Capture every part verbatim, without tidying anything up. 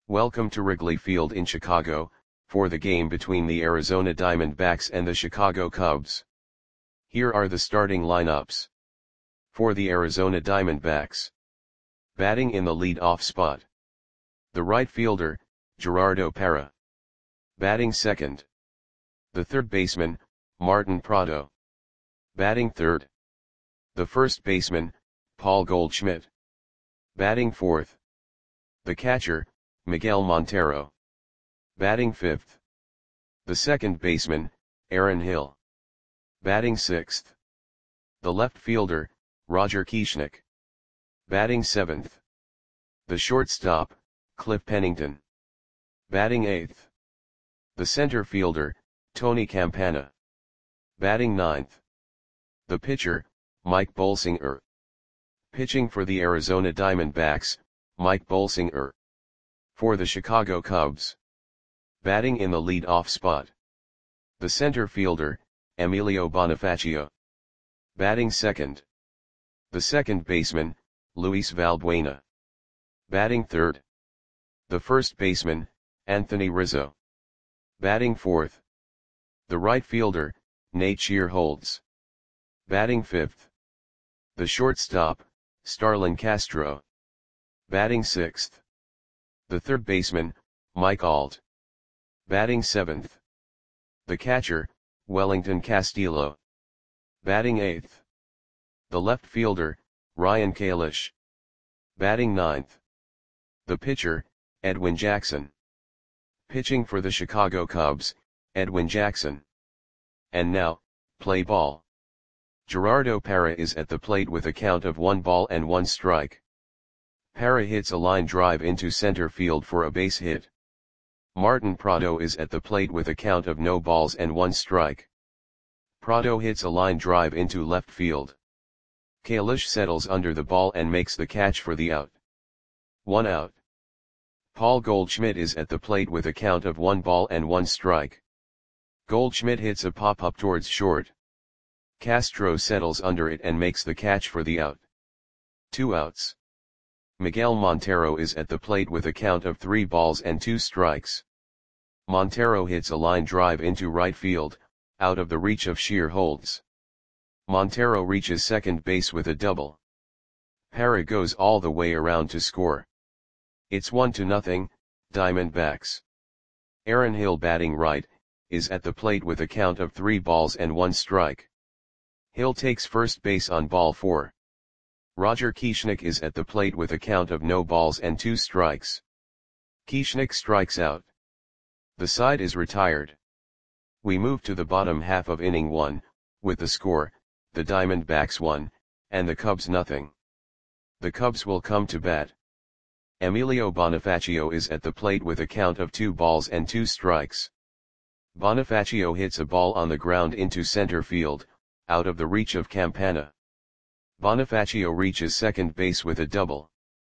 Welcome to Wrigley Field in Chicago, for the game between the Arizona Diamondbacks and the Chicago Cubs. Here are the starting lineups. For the Arizona Diamondbacks. Batting in the lead-off spot. The right fielder, Gerardo Parra. Batting second. The third baseman, Martin Prado. Batting third. The first baseman, Paul Goldschmidt. Batting fourth. The catcher, Miguel Montero. Batting fifth. The second baseman, Aaron Hill. Batting sixth. The left fielder, Roger Kieschnick. Batting seventh. The shortstop, Cliff Pennington. Batting eighth. The center fielder, Tony Campana. Batting ninth. The pitcher, Mike Bolsinger. Pitching for the Arizona Diamondbacks, Mike Bolsinger. For the Chicago Cubs. Batting in the lead-off spot. The center fielder, Emilio Bonifacio. Batting second. The second baseman, Luis Valbuena. Batting third. The first baseman, Anthony Rizzo. Batting fourth. The right fielder, Nate Shearholtz. Batting fifth. The shortstop, Starlin Castro. Batting sixth. The third baseman, Mike Alt. Batting seventh. The catcher, Wellington Castillo. Batting eighth. The left fielder, Ryan Kalish. Batting ninth. The pitcher, Edwin Jackson. Pitching for the Chicago Cubs, Edwin Jackson. And now, play ball. Gerardo Parra is at the plate with a count of one ball and one strike. Parra hits a line drive into center field for a base hit. Martin Prado is at the plate with a count of no balls and one strike. Prado hits a line drive into left field. Kalish settles under the ball and makes the catch for the out. One out. Paul Goldschmidt is at the plate with a count of one ball and one strike. Goldschmidt hits a pop-up towards short. Castro settles under it and makes the catch for the out. Two outs. Miguel Montero is at the plate with a count of three balls and two strikes. Montero hits a line drive into right field, out of the reach of Shearholtz. Montero reaches second base with a double. Parra goes all the way around to score. It's one to nothing, Diamondbacks. Aaron Hill, batting right, is at the plate with a count of three balls and one strike. Hill takes first base on ball four. Roger Kieschnick is at the plate with a count of no balls and two strikes. Kieschnick strikes out. The side is retired. We move to the bottom half of inning one, with the score, the Diamondbacks one, and the Cubs nothing. The Cubs will come to bat. Emilio Bonifacio is at the plate with a count of two balls and two strikes. Bonifacio hits a ball on the ground into center field, out of the reach of Campana. Bonifacio reaches second base with a double.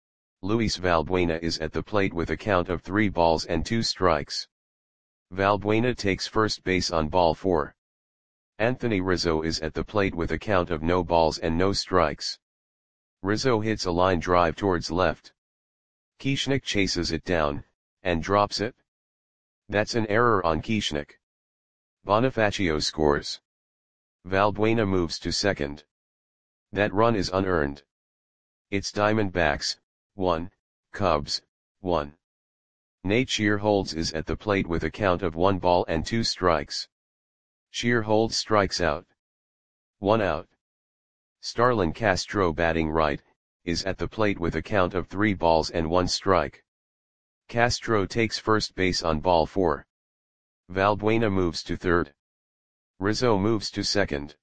Luis Valbuena is at the plate with a count of three balls and two strikes. Valbuena takes first base on ball four. Anthony Rizzo is at the plate with a count of no balls and no strikes. Rizzo hits a line drive towards left. Kieschnick chases it down, and drops it. That's an error on Kieschnick. Bonifacio scores. Valbuena moves to second. That run is unearned. It's Diamondbacks, one, Cubs, one. Nate Shearholtz is at the plate with a count of one ball and two strikes. Shearholtz strikes out. One out. Starlin Castro, batting right, is at the plate with a count of three balls and one strike. Castro takes first base on ball four. Valbuena moves to third. Rizzo moves to second.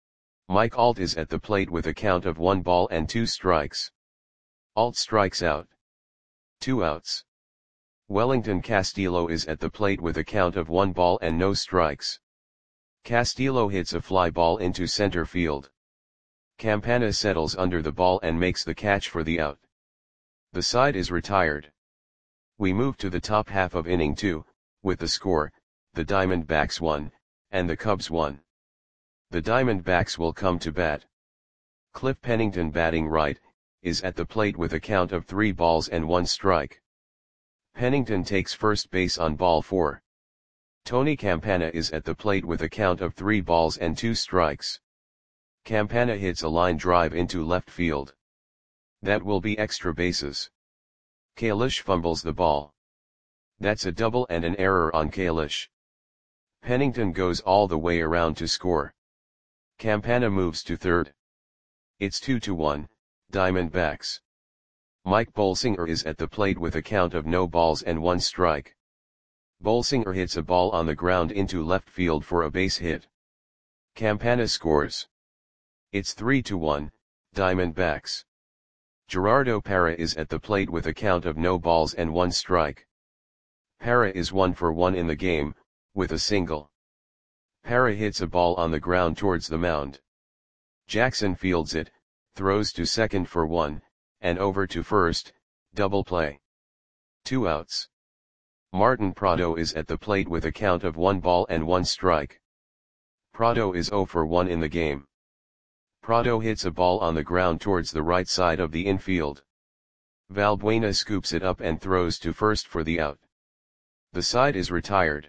Mike Alt is at the plate with a count of one ball and two strikes. Alt strikes out. Two outs. Wellington Castillo is at the plate with a count of one ball and no strikes. Castillo hits a fly ball into center field. Campana settles under the ball and makes the catch for the out. The side is retired. We move to the top half of inning two, with the score, the Diamondbacks one, and the Cubs one. The Diamondbacks will come to bat. Cliff Pennington, batting right, is at the plate with a count of three balls and one strike. Pennington takes first base on ball four. Tony Campana is at the plate with a count of three balls and two strikes. Campana hits a line drive into left field. That will be extra bases. Kalish fumbles the ball. That's a double and an error on Kalish. Pennington goes all the way around to score. Campana moves to third. It's two to one, Diamondbacks. Mike Bolsinger is at the plate with a count of no balls and one strike. Bolsinger hits a ball on the ground into left field for a base hit. Campana scores. It's three to one, Diamondbacks. Gerardo Parra is at the plate with a count of no balls and one strike. Parra is one for one in the game, with a single. Parra hits a ball on the ground towards the mound. Jackson fields it, throws to second for one, and over to first, double play. Two outs. Martin Prado is at the plate with a count of one ball and one strike. Prado is zero for one in the game. Prado hits a ball on the ground towards the right side of the infield. Valbuena scoops it up and throws to first for the out. The side is retired.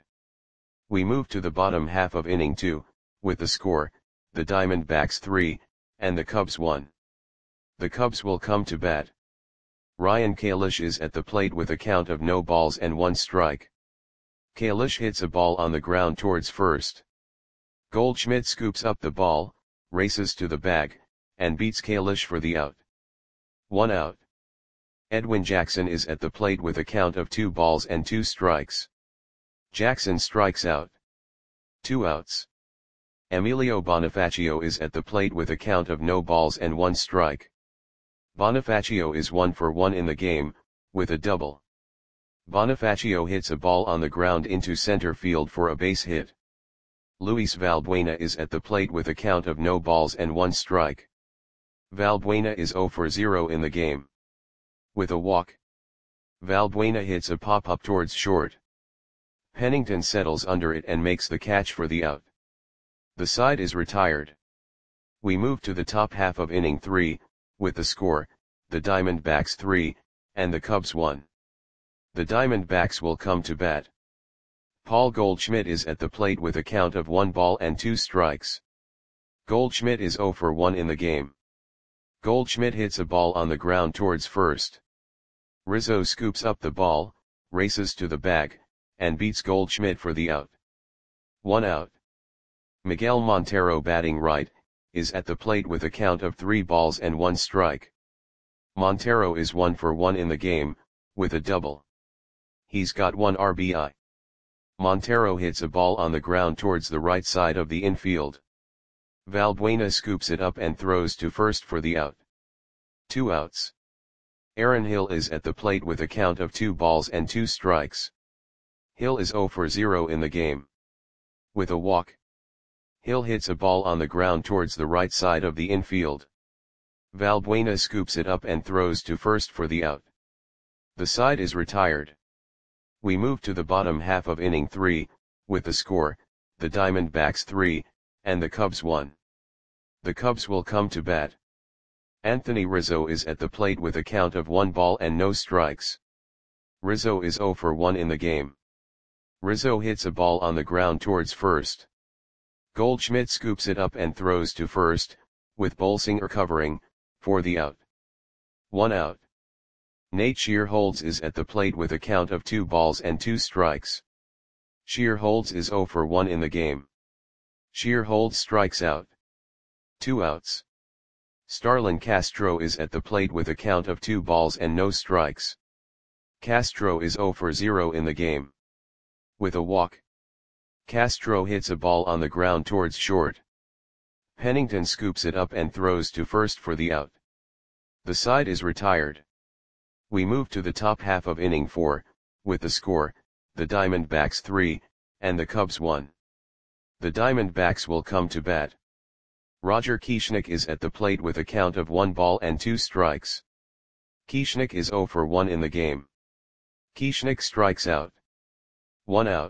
We move to the bottom half of inning two, with the score, the Diamondbacks three, and the Cubs one. The Cubs will come to bat. Ryan Kalish is at the plate with a count of no balls and one strike. Kalish hits a ball on the ground towards first. Goldschmidt scoops up the ball, races to the bag, and beats Kalish for the out. One out. Edwin Jackson is at the plate with a count of two balls and two strikes. Jackson strikes out. Two outs. Emilio Bonifacio is at the plate with a count of no balls and one strike. Bonifacio is one for one in the game, with a double. Bonifacio hits a ball on the ground into center field for a base hit. Luis Valbuena is at the plate with a count of no balls and one strike. Valbuena is zero for zero in the game. With a walk. Valbuena hits a pop-up towards short. Pennington settles under it and makes the catch for the out. The side is retired. We move to the top half of inning three, with the score, the Diamondbacks three, and the Cubs one. The Diamondbacks will come to bat. Paul Goldschmidt is at the plate with a count of one ball and two strikes. Goldschmidt is zero for one in the game. Goldschmidt hits a ball on the ground towards first. Rizzo scoops up the ball, races to the bag, and beats Goldschmidt for the out. One out. Miguel Montero, batting right, is at the plate with a count of three balls and one strike. Montero is one for one in the game, with a double. He's got one R B I. Montero hits a ball on the ground towards the right side of the infield. Valbuena scoops it up and throws to first for the out. Two outs. Aaron Hill is at the plate with a count of two balls and two strikes. Hill is zero for zero in the game. With a walk. Hill hits a ball on the ground towards the right side of the infield. Valbuena scoops it up and throws to first for the out. The side is retired. We move to the bottom half of inning three, with the score, the Diamondbacks three, and the Cubs one. The Cubs will come to bat. Anthony Rizzo is at the plate with a count of one ball and no strikes. Rizzo is zero for one in the game. Rizzo hits a ball on the ground towards first. Goldschmidt scoops it up and throws to first, with Bolsinger covering, for the out. One out. Nate Shearholtz is at the plate with a count of two balls and two strikes. Shearholtz is zero for one in the game. Shearholtz strikes out. Two outs. Starlin Castro is at the plate with a count of two balls and no strikes. Castro is zero for zero in the game. With a walk. Castro hits a ball on the ground towards short. Pennington scoops it up and throws to first for the out. The side is retired. We move to the top half of inning four, with the score, the Diamondbacks three, and the Cubs one. The Diamondbacks will come to bat. Roger Kieschnick is at the plate with a count of one ball and two strikes. Kieschnick is zero for one in the game. Kieschnick strikes out. One out.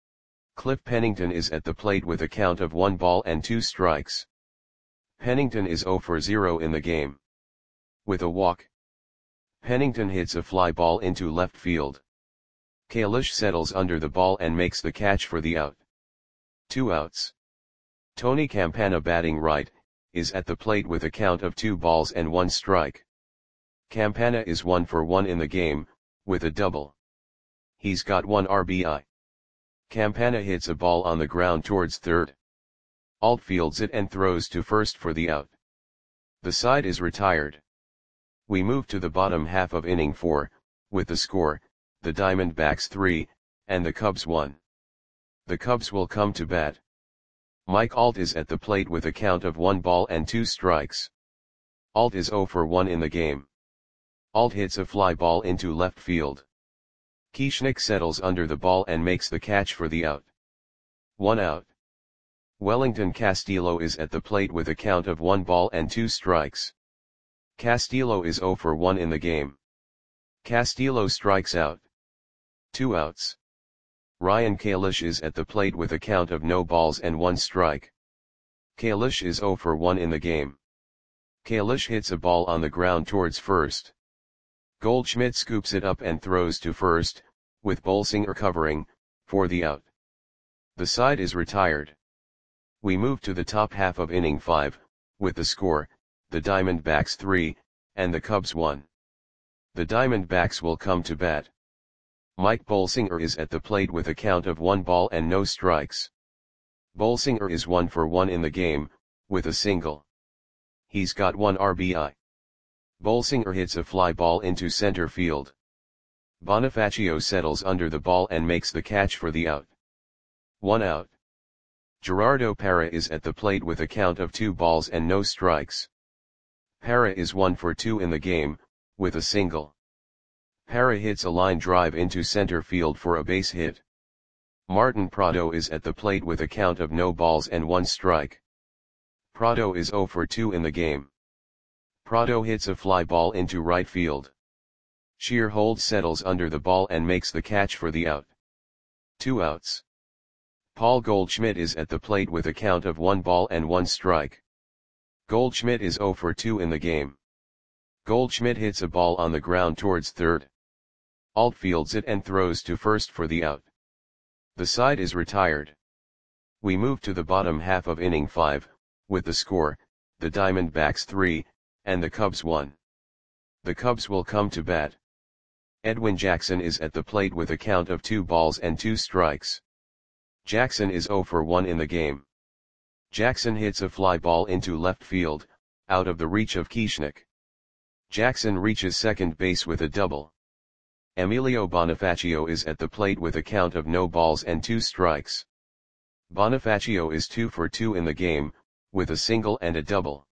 Cliff Pennington is at the plate with a count of one ball and two strikes. Pennington is zero for zero in the game. With a walk. Pennington hits a fly ball into left field. Kalish settles under the ball and makes the catch for the out. Two outs. Tony Campana, batting right, is at the plate with a count of two balls and one strike. Campana is one for one in the game, with a double. He's got one R B I. Campana hits a ball on the ground towards third. Alt fields it and throws to first for the out. The side is retired. We move to the bottom half of inning four, with the score, the Diamondbacks three, and the Cubs one. The Cubs will come to bat. Mike Alt is at the plate with a count of one ball and two strikes. Alt is zero for one in the game. Alt hits a fly ball into left field. Kieschnick settles under the ball and makes the catch for the out. One out. Wellington Castillo is at the plate with a count of one ball and two strikes. Castillo is zero for one in the game. Castillo strikes out. Two outs. Ryan Kalish is at the plate with a count of no balls and one strike. Kalish is zero for one in the game. Kalish hits a ball on the ground towards first. Goldschmidt scoops it up and throws to first, with Bolsinger covering, for the out. The side is retired. We move to the top half of inning five, with the score, the Diamondbacks three, and the Cubs one. The Diamondbacks will come to bat. Mike Bolsinger is at the plate with a count of one ball and no strikes. Bolsinger is one for one in the game, with a single. He's got one R B I. Bolsinger hits a fly ball into center field. Bonifacio settles under the ball and makes the catch for the out. One out. Gerardo Parra is at the plate with a count of two balls and no strikes. Parra is one for two in the game, with a single. Parra hits a line drive into center field for a base hit. Martin Prado is at the plate with a count of no balls and one strike. Prado is zero for two in the game. Prado hits a fly ball into right field. Shearhold settles under the ball and makes the catch for the out. Two outs. Paul Goldschmidt is at the plate with a count of one ball and one strike. Goldschmidt is zero for two in the game. Goldschmidt hits a ball on the ground towards third. Alt fields it and throws to first for the out. The side is retired. We move to the bottom half of inning five, with the score, the Diamondbacks three, and the Cubs one. The Cubs will come to bat. Edwin Jackson is at the plate with a count of two balls and two strikes. Jackson is zero for one in the game. Jackson hits a fly ball into left field, out of the reach of Kieschnick. Jackson reaches second base with a double. Emilio Bonifacio is at the plate with a count of no balls and two strikes. Bonifacio is two for two in the game, with a single and a double.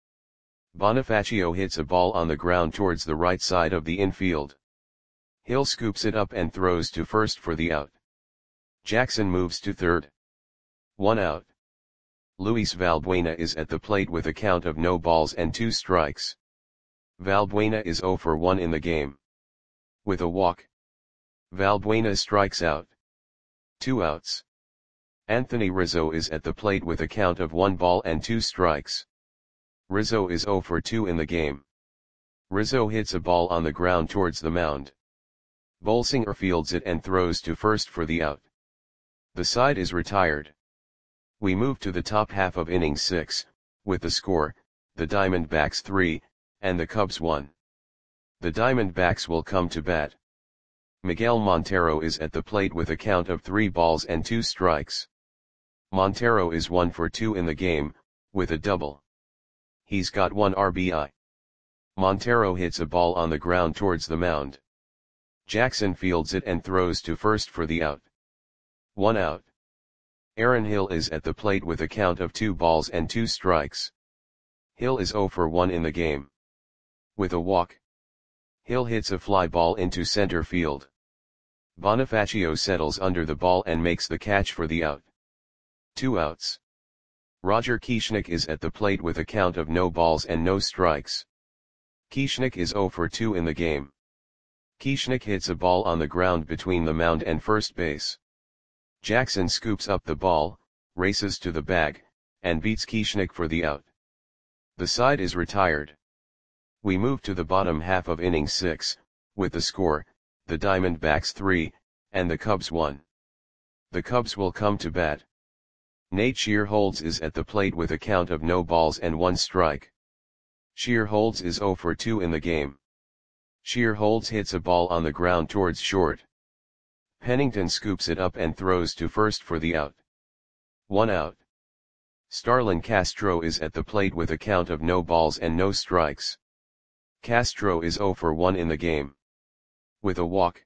Bonifacio hits a ball on the ground towards the right side of the infield. Hill scoops it up and throws to first for the out. Jackson moves to third. One out. Luis Valbuena is at the plate with a count of no balls and two strikes. Valbuena is zero for one in the game. With a walk. Valbuena strikes out. Two outs. Anthony Rizzo is at the plate with a count of one ball and two strikes. Rizzo is zero for two in the game. Rizzo hits a ball on the ground towards the mound. Bolsinger fields it and throws to first for the out. The side is retired. We move to the top half of inning six, with the score, the Diamondbacks three, and the Cubs one. The Diamondbacks will come to bat. Miguel Montero is at the plate with a count of three balls and two strikes. Montero is one for two in the game, with a double. He's got one R B I. Montero hits a ball on the ground towards the mound. Jackson fields it and throws to first for the out. One out. Aaron Hill is at the plate with a count of two balls and two strikes. Hill is zero for one in the game. With a walk. Hill hits a fly ball into center field. Bonifacio settles under the ball and makes the catch for the out. Two outs. Roger Kieschnick is at the plate with a count of no balls and no strikes. Kieschnick is zero for two in the game. Kieschnick hits a ball on the ground between the mound and first base. Jackson scoops up the ball, races to the bag, and beats Kieschnick for the out. The side is retired. We move to the bottom half of inning six, with the score, the Diamondbacks three, and the Cubs one. The Cubs will come to bat. Nate Shearholtz is at the plate with a count of no balls and one strike. Shearholtz is zero for two in the game. Shearholtz hits a ball on the ground towards short. Pennington scoops it up and throws to first for the out. One out. Starlin Castro is at the plate with a count of no balls and no strikes. Castro is zero for one in the game. With a walk,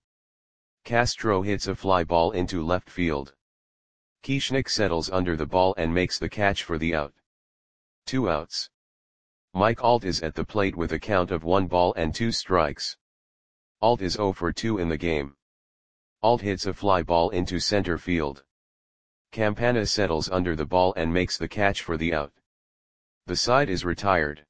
Castro hits a fly ball into left field. Kieschnick settles under the ball and makes the catch for the out. Two outs. Mike Alt is at the plate with a count of one ball and two strikes. Alt is zero for two in the game. Alt hits a fly ball into center field. Campana settles under the ball and makes the catch for the out. The side is retired.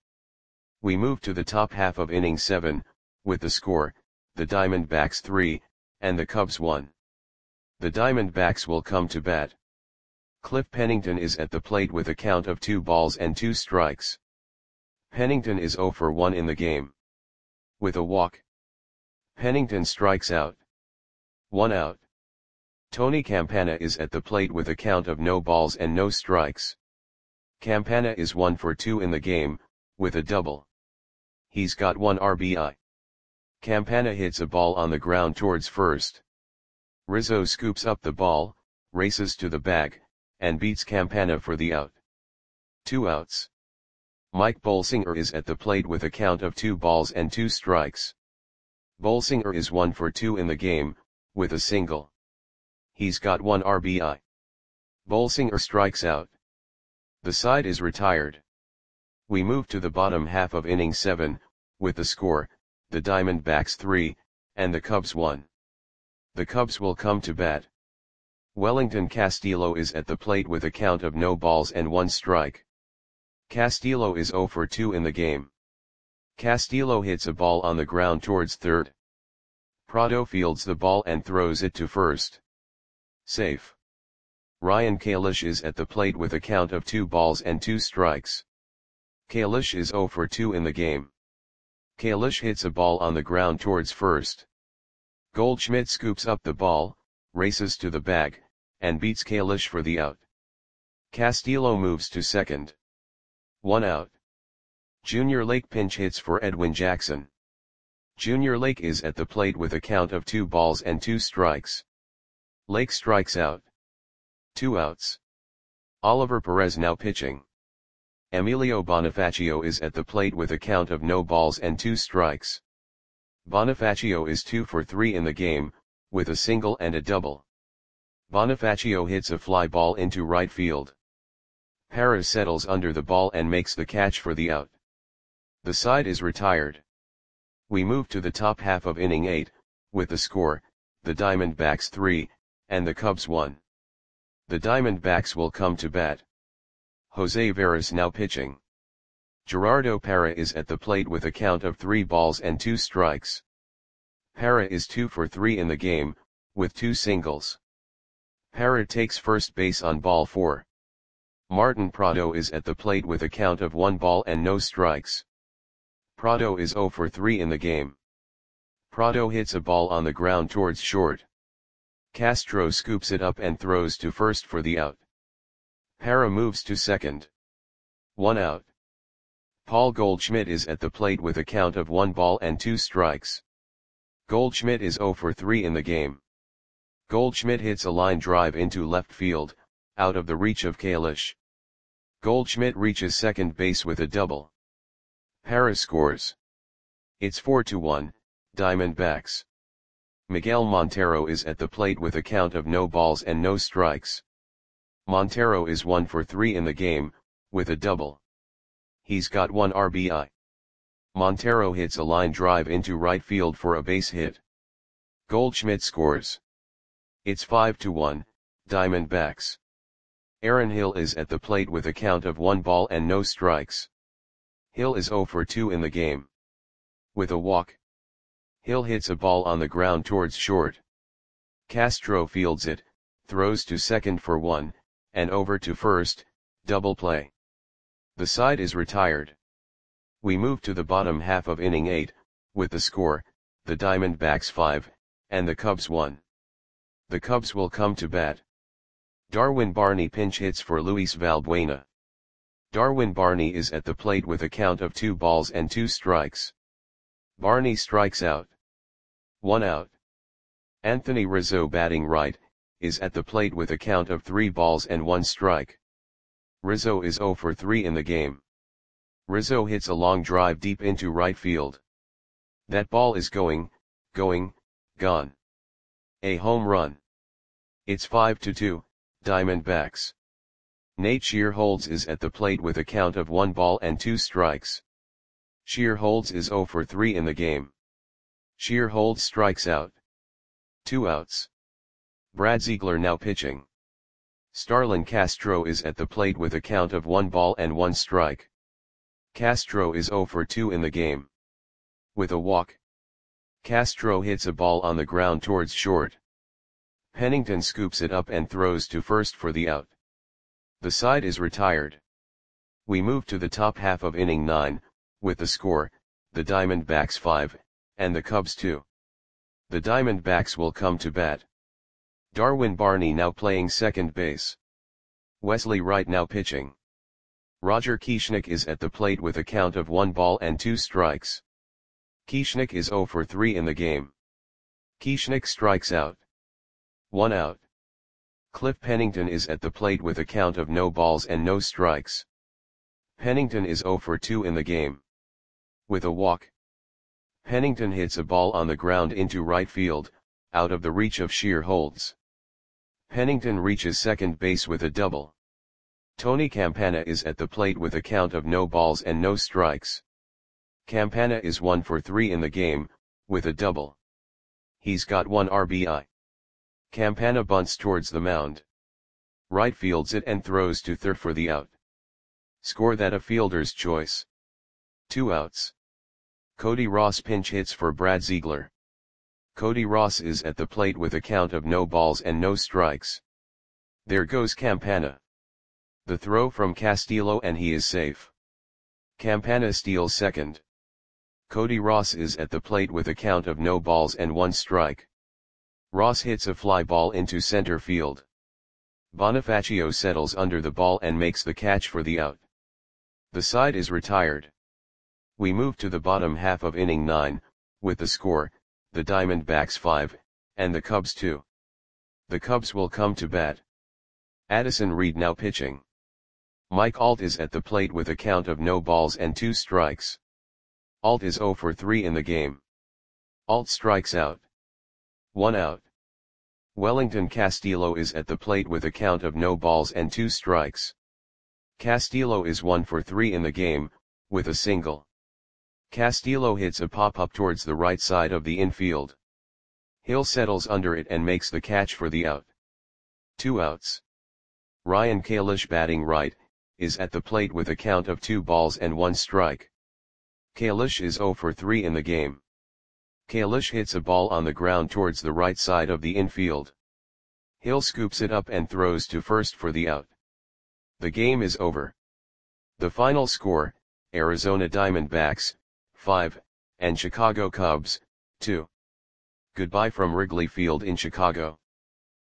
We move to the top half of inning seven, with the score, the Diamondbacks three, and the Cubs one. The Diamondbacks will come to bat. Cliff Pennington is at the plate with a count of two balls and two strikes. Pennington is zero for one in the game. With a walk, Pennington strikes out. One out. Tony Campana is at the plate with a count of no balls and no strikes. Campana is one for two in the game, with a double. He's got one R B I. Campana hits a ball on the ground towards first. Rizzo scoops up the ball, races to the bag, and beats Campana for the out. Two outs. Mike Bolsinger is at the plate with a count of two balls and two strikes. Bolsinger is one for two in the game, with a single. He's got one R B I. Bolsinger strikes out. The side is retired. We move to the bottom half of inning seven, with the score, the Diamondbacks three, and the Cubs one. The Cubs will come to bat. Wellington Castillo is at the plate with a count of no balls and one strike. Castillo is zero for two in the game. Castillo hits a ball on the ground towards third. Prado fields the ball and throws it to first. Safe. Ryan Kalish is at the plate with a count of two balls and two strikes. Kalish is zero for two in the game. Kalish hits a ball on the ground towards first. Goldschmidt scoops up the ball, races to the bag, and beats Kalish for the out. Castillo moves to second. One out. Junior Lake pinch hits for Edwin Jackson. Junior Lake is at the plate with a count of two balls and two strikes. Lake strikes out. Two outs. Oliver Perez now pitching. Emilio Bonifacio is at the plate with a count of no balls and two strikes. Bonifacio is two for three in the game, with a single and a double. Bonifacio hits a fly ball into right field. Perez settles under the ball and makes the catch for the out. The side is retired. We move to the top half of inning eight, with the score, the Diamondbacks three, and the Cubs one. The Diamondbacks will come to bat. Jose Veras now pitching. Gerardo Parra is at the plate with a count of three balls and two strikes. Parra is two for three in the game, with two singles. Parra takes first base on ball four. Martin Prado is at the plate with a count of one ball and no strikes. Prado is zero for three in the game. Prado hits a ball on the ground towards short. Castro scoops it up and throws to first for the out. Parra moves to second. One out. Paul Goldschmidt is at the plate with a count of one ball and two strikes. Goldschmidt is zero for three in the game. Goldschmidt hits a line drive into left field, out of the reach of Kalish. Goldschmidt reaches second base with a double. Parra scores. It's four to one, Diamondbacks. Miguel Montero is at the plate with a count of no balls and no strikes. Montero is one for three in the game, with a double. He's got one R B I. Montero hits a line drive into right field for a base hit. Goldschmidt scores. It's five to one, Diamondbacks. Aaron Hill is at the plate with a count of one ball and no strikes. Hill is zero for two in the game. With a walk, Hill hits a ball on the ground towards short. Castro fields it, throws to second for one, and over to first, double play. The side is retired. We move to the bottom half of inning eight, with the score, the Diamondbacks five, and the Cubs one. The Cubs will come to bat. Darwin Barney pinch hits for Luis Valbuena. Darwin Barney is at the plate with a count of two balls and two strikes. Barney strikes out. One out. Anthony Rizzo batting right, is at the plate with a count of three balls and one strike. Rizzo is zero for three in the game. Rizzo hits a long drive deep into right field. That ball is going, going, gone. A home run. It's five to two, Diamondbacks. Nate Shearholds is at the plate with a count of one ball and two strikes. Shearholds is zero for three in the game. Shearholds strikes out. Two outs. Brad Ziegler now pitching. Starlin Castro is at the plate with a count of one ball and one strike. Castro is zero for two in the game. With a walk. Castro hits a ball on the ground towards short. Pennington scoops it up and throws to first for the out. The side is retired. We move to the top half of inning nine, with the score, the Diamondbacks five, and the Cubs two. The Diamondbacks will come to bat. Darwin Barney now playing second base. Wesley Wright now pitching. Roger Kieschnick is at the plate with a count of one ball and two strikes. Kieschnick is zero for three in the game. Kieschnick strikes out. One out. Cliff Pennington is at the plate with a count of no balls and no strikes. Pennington is zero for two in the game. With a walk. Pennington hits a ball on the ground into right field, out of the reach of Shearholds. Pennington reaches second base with a double. Tony Campana is at the plate with a count of no balls and no strikes. Campana is one for three in the game, with a double. He's got one R B I. Campana bunts towards the mound. Right fields it and throws to third for the out. Score that a fielder's choice. Two outs. Cody Ross pinch hits for Brad Ziegler. Cody Ross is at the plate with a count of no balls and no strikes. There goes Campana. The throw from Castillo and he is safe. Campana steals second. Cody Ross is at the plate with a count of no balls and one strike. Ross hits a fly ball into center field. Bonifacio settles under the ball and makes the catch for the out. The side is retired. We move to the bottom half of inning nine, with the score, the Diamondbacks five, and the Cubs two. The Cubs will come to bat. Addison Reed now pitching. Mike Alt is at the plate with a count of no balls and two strikes. Alt is zero for three in the game. Alt strikes out. One out. Wellington Castillo is at the plate with a count of no balls and two strikes. Castillo is one for three in the game, with a single. Castillo hits a pop-up towards the right side of the infield. Hill settles under it and makes the catch for the out. Two outs. Ryan Kalish batting right, is at the plate with a count of two balls and one strike. Kalish is zero for three in the game. Kalish hits a ball on the ground towards the right side of the infield. Hill scoops it up and throws to first for the out. The game is over. The final score, Arizona Diamondbacks, five, and Chicago Cubs, two. Goodbye from Wrigley Field in Chicago.